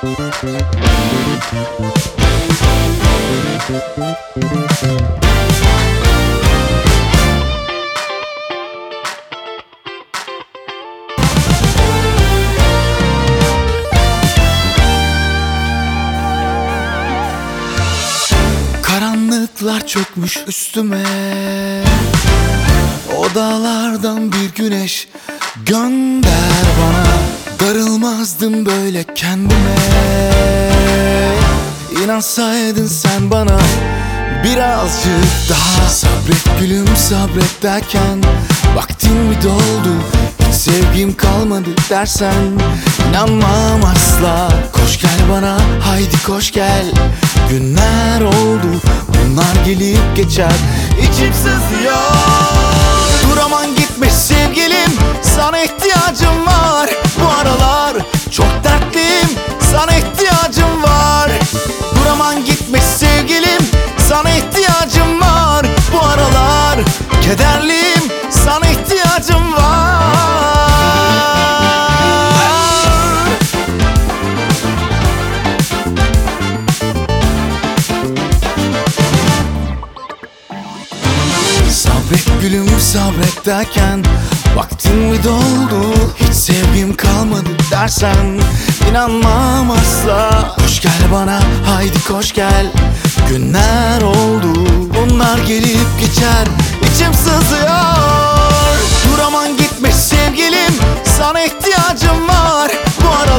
Karanlıklar çökmüş üstüme, o dağlardan bir güneş gönder bana. Darılmazdım böyle kendime, İnansaydın sen bana birazcık daha. Sabret gülüm sabret derken vaktin mi doldu, hiç sevgim kalmadı dersen inanmam asla. Koş gel bana haydi koş gel, günler oldu bunlar gelip geçer, içim sızlıyor. Dur aman gitme sevgilim, sana ihtiyacım var. Bu aralar çok dertliyim, sana ihtiyacım var. Dur aman gitme sevgilim, sana ihtiyacım var. Bu aralar kederliyim, sana ihtiyacım var. Sabret gülüm sabret derken vaktin mi doldu, hiç sevgim kalmadı dersen inanmam asla. Koş gel bana haydi koş gel, günler oldu bunlar gelip geçer, içim sızlıyor. Dur aman gitme sevgilim, sana ihtiyacım var. Bu ara